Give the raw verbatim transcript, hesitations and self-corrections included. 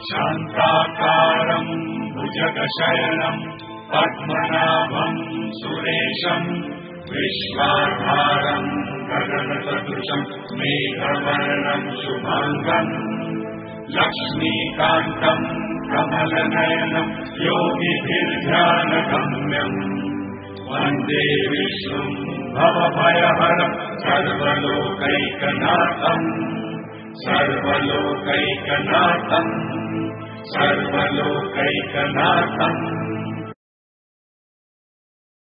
शान्ताकारम् भुजगशयनम् पद्मनाभम् सुरेशम् विश्वाधारम् गगनसदृशम् मेघवर्णम् शुभाङ्गम् लक्ष्मीकान्तम् कमलनयनम् योगिभिर्ध्यानगम्यम् वन्दे विष्णुम् भवभयहरम् सर्वलोकैकनाथम् सर्वलोकैकनाथम् सर्वलोकैकनाथम्